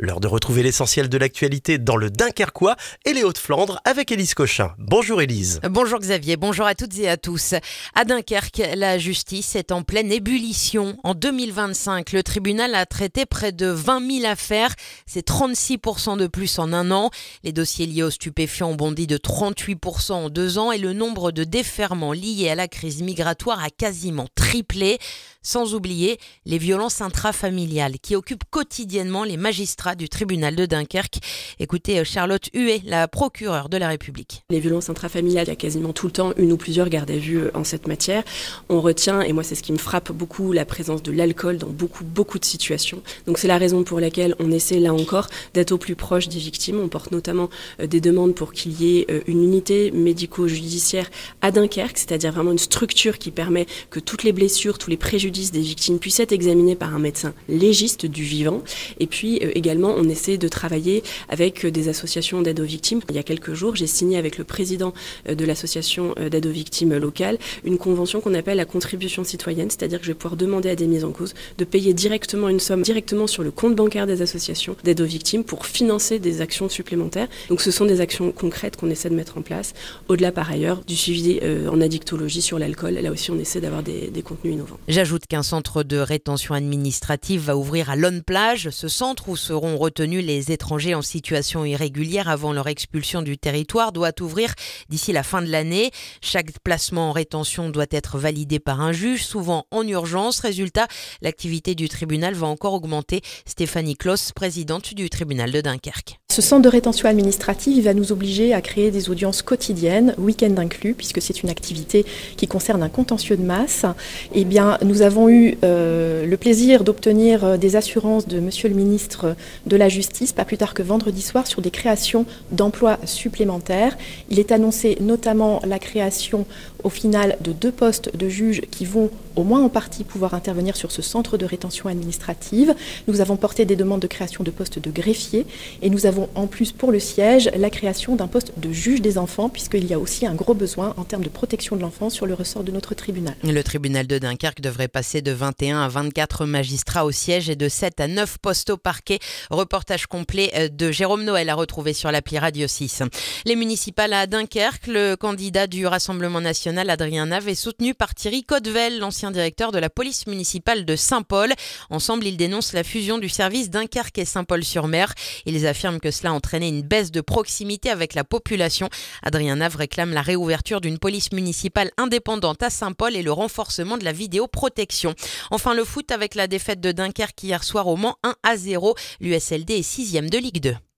L'heure de retrouver l'essentiel de l'actualité dans le Dunkerquois et les Hauts-de-Flandre avec Élise Cochin. Bonjour Élise. Bonjour Xavier, bonjour à toutes et à tous. À Dunkerque, la justice est en pleine ébullition. En 2025, le tribunal a traité près de 20 000 affaires. C'est 36% de plus en un an. Les dossiers liés aux stupéfiants ont bondi de 38% en 2 ans et le nombre de déferrements liés à la crise migratoire a quasiment triplé. Sans oublier les violences intrafamiliales qui occupent quotidiennement les magistrats du tribunal de Dunkerque. Écoutez Charlotte Huet, la procureure de la République. Les violences intrafamiliales, il y a quasiment tout le temps une ou plusieurs gardes à vue en cette matière. On retient, et moi c'est ce qui me frappe beaucoup, la présence de l'alcool dans beaucoup de situations. Donc c'est la raison pour laquelle on essaie là encore d'être au plus proche des victimes. On porte notamment des demandes pour qu'il y ait une unité médico-judiciaire à Dunkerque, c'est-à-dire vraiment une structure qui permet que toutes les blessures, tous les préjudices des victimes puissent être examinés par un médecin légiste du vivant. Et puis également, on essaie de travailler avec des associations d'aide aux victimes. Il y a quelques jours, j'ai signé avec le président de l'association d'aide aux victimes locale une convention qu'on appelle la contribution citoyenne, c'est-à-dire que je vais pouvoir demander à des mises en cause de payer directement une somme directement sur le compte bancaire des associations d'aide aux victimes pour financer des actions supplémentaires. Donc ce sont des actions concrètes qu'on essaie de mettre en place. Au-delà par ailleurs du suivi en addictologie sur l'alcool, là aussi on essaie d'avoir des contenus innovants. J'ajoute qu'un centre de rétention administrative va ouvrir à Lonne-Plage, ce centre où seront retenus les étrangers en situation irrégulière avant leur expulsion du territoire doit ouvrir d'ici la fin de l'année. Chaque placement en rétention doit être validé par un juge, souvent en urgence. Résultat, l'activité du tribunal va encore augmenter. Stéphanie Kloss, présidente du tribunal de Dunkerque. Ce centre de rétention administrative, il va nous obliger à créer des audiences quotidiennes, week-end inclus, puisque c'est une activité qui concerne un contentieux de masse. Eh bien, nous avons eu le plaisir d'obtenir des assurances de Monsieur le ministre de la Justice, pas plus tard que vendredi soir, sur des créations d'emplois supplémentaires. Il est annoncé notamment la création au final de 2 postes de juges qui vont au moins en partie pouvoir intervenir sur ce centre de rétention administrative. Nous avons porté des demandes de création de postes de greffiers et nous avons en plus pour le siège la création d'un poste de juge des enfants puisqu'il y a aussi un gros besoin en termes de protection de l'enfant sur le ressort de notre tribunal. Le tribunal de Dunkerque devrait passer de 21 à 24 magistrats au siège et de 7 à 9 postes au parquet. Reportage complet de Jérôme Noël à retrouver sur l'appli Radio 6. Les municipales à Dunkerque, le candidat du Rassemblement national Adrien Nave est soutenu par Thierry Caudevel, l'ancien directeur de la police municipale de Saint-Paul. Ensemble, ils dénoncent la fusion du service Dunkerque et Saint-Paul-sur-Mer. Ils affirment que cela a entraîné une baisse de proximité avec la population. Adrien Nave réclame la réouverture d'une police municipale indépendante à Saint-Paul et le renforcement de la vidéoprotection. Enfin, le foot avec la défaite de Dunkerque hier soir au Mans 1-0. L'USLD est 6e de Ligue 2.